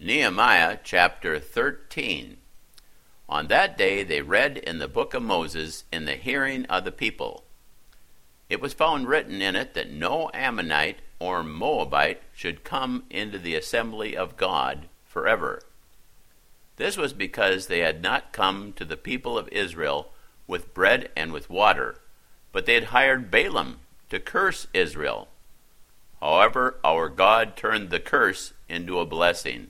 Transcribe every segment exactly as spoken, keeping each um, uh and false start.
Nehemiah chapter thirteen. On that day they read in the book of Moses in the hearing of the people. It was found written in it that no Ammonite or Moabite should come into the assembly of God forever. This was because they had not come to the people of Israel with bread and with water, but they had hired Balaam to curse Israel. However, our God turned the curse into a blessing.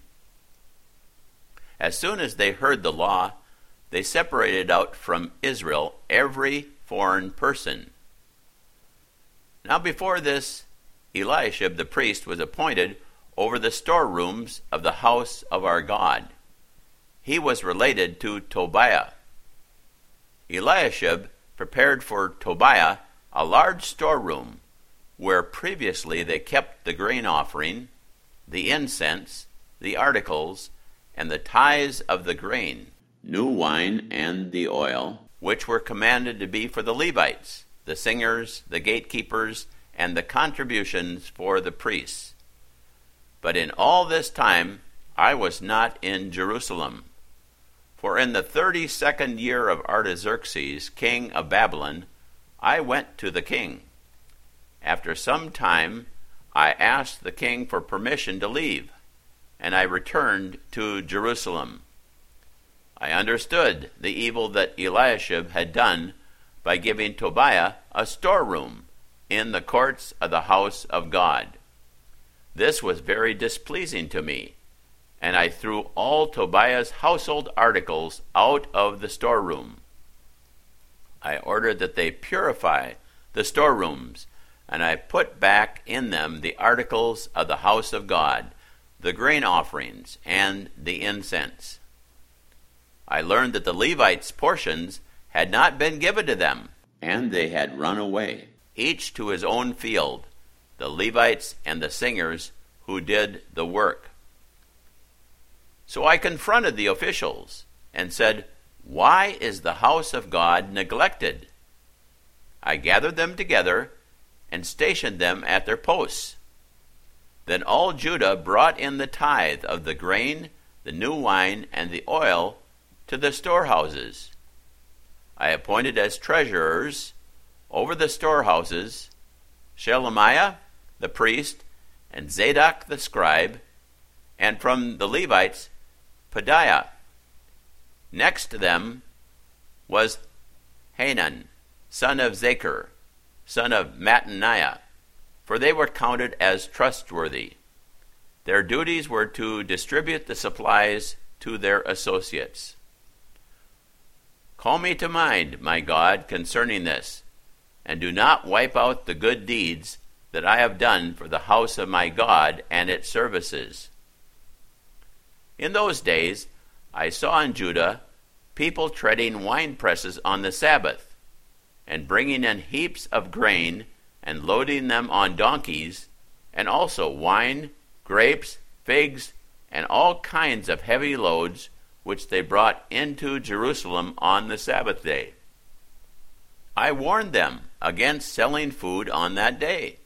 As soon as they heard the law, they separated out from Israel every foreign person. Now before this, Eliashib the priest was appointed over the storerooms of the house of our God. He was related to Tobiah. Eliashib prepared for Tobiah a large storeroom, where previously they kept the grain offering, the incense, the articles, and the tithes of the grain, new wine, and the oil, which were commanded to be for the Levites, the singers, the gatekeepers, and the contributions for the priests. But in all this time I was not in Jerusalem. For in the thirty-second year of Artaxerxes, king of Babylon, I went to the king. After some time I asked the king for permission to leave, and I returned to Jerusalem. I understood the evil that Eliashib had done by giving Tobiah a storeroom in the courts of the house of God. This was very displeasing to me, and I threw all Tobiah's household articles out of the storeroom. I ordered that they purify the storerooms, and I put back in them the articles of the house of God, the grain offerings, and the incense. I learned that the Levites' portions had not been given to them, and they had run away, each to his own field, the Levites and the singers who did the work. So I confronted the officials and said, "Why is the house of God neglected?" I gathered them together and stationed them at their posts. Then all Judah brought in the tithe of the grain, the new wine, and the oil to the storehouses. I appointed as treasurers over the storehouses Shelemiah the priest and Zadok the scribe, and from the Levites Pedaiah. Next to them was Hanan, son of Zachar, son of Mattaniah, for they were counted as trustworthy. Their duties were to distribute the supplies to their associates. Call me to mind, my God, concerning this, and do not wipe out the good deeds that I have done for the house of my God and its services. In those days I saw in Judah people treading wine presses on the Sabbath, and bringing in heaps of grain and loading them on donkeys, and also wine, grapes, figs, and all kinds of heavy loads, which they brought into Jerusalem on the Sabbath day. I warned them against selling food on that day.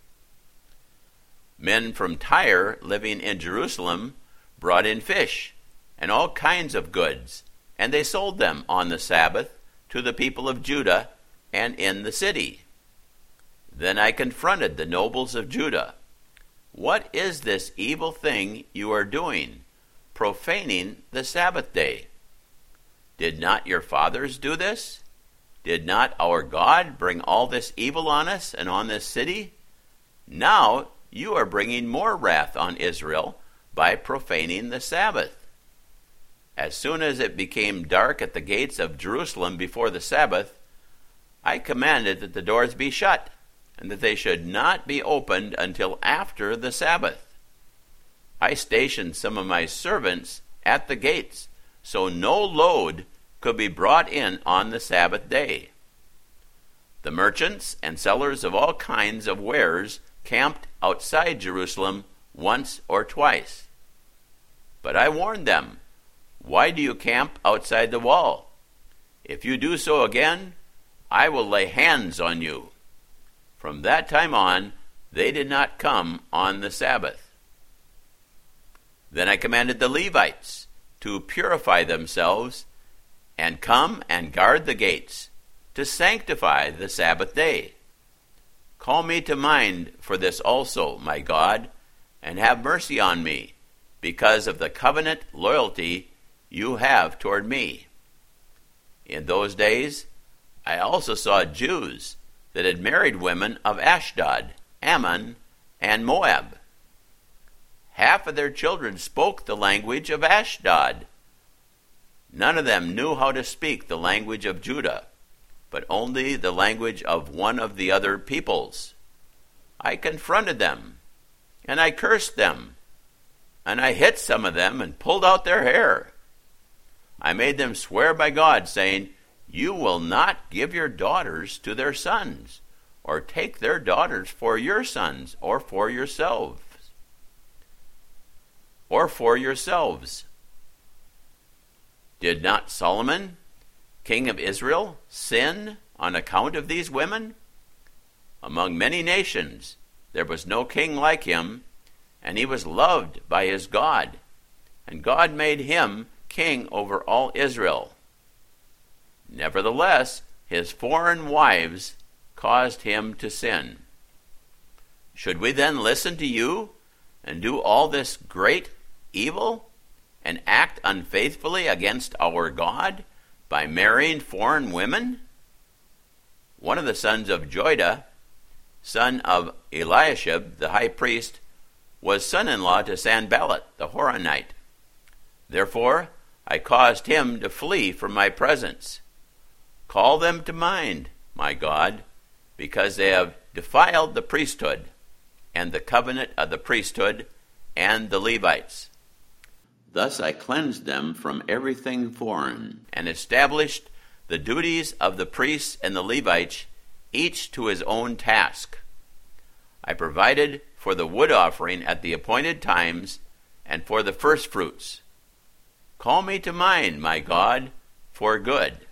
Men from Tyre living in Jerusalem brought in fish and all kinds of goods, and they sold them on the Sabbath to the people of Judah and in the city. Then I confronted the nobles of Judah. What is this evil thing you are doing, profaning the Sabbath day? Did not your fathers do this? Did not our God bring all this evil on us and on this city? Now you are bringing more wrath on Israel by profaning the Sabbath. As soon as it became dark at the gates of Jerusalem before the Sabbath, I commanded that the doors be shut, and that they should not be opened until after the Sabbath. I stationed some of my servants at the gates, so no load could be brought in on the Sabbath day. The merchants and sellers of all kinds of wares camped outside Jerusalem once or twice. But I warned them, "Why do you camp outside the wall? If you do so again, I will lay hands on you." From that time on, they did not come on the Sabbath. Then I commanded the Levites to purify themselves and come and guard the gates, to sanctify the Sabbath day. Call me to mind for this also, my God, and have mercy on me, because of the covenant loyalty you have toward me. In those days I also saw Jews that had married women of Ashdod, Ammon, and Moab. Half of their children spoke the language of Ashdod. None of them knew how to speak the language of Judah, but only the language of one of the other peoples. I confronted them, and I cursed them, and I hit some of them and pulled out their hair. I made them swear by God, saying, "You will not give your daughters to their sons, or take their daughters for your sons, or for yourselves, or for yourselves." Did not Solomon, king of Israel, sin on account of these women? Among many nations there was no king like him, and he was loved by his God, and God made him king over all Israel. Nevertheless, his foreign wives caused him to sin. Should we then listen to you and do all this great evil and act unfaithfully against our God by marrying foreign women? One of the sons of Joiada, son of Eliashib, the high priest, was son-in-law to Sanballat the Horonite. Therefore I caused him to flee from my presence. Call them to mind, my God, because they have defiled the priesthood and the covenant of the priesthood and the Levites. Thus I cleansed them from everything foreign, and established the duties of the priests and the Levites, each to his own task. I provided for the wood offering at the appointed times, and for the firstfruits. Call me to mind, my God, for good.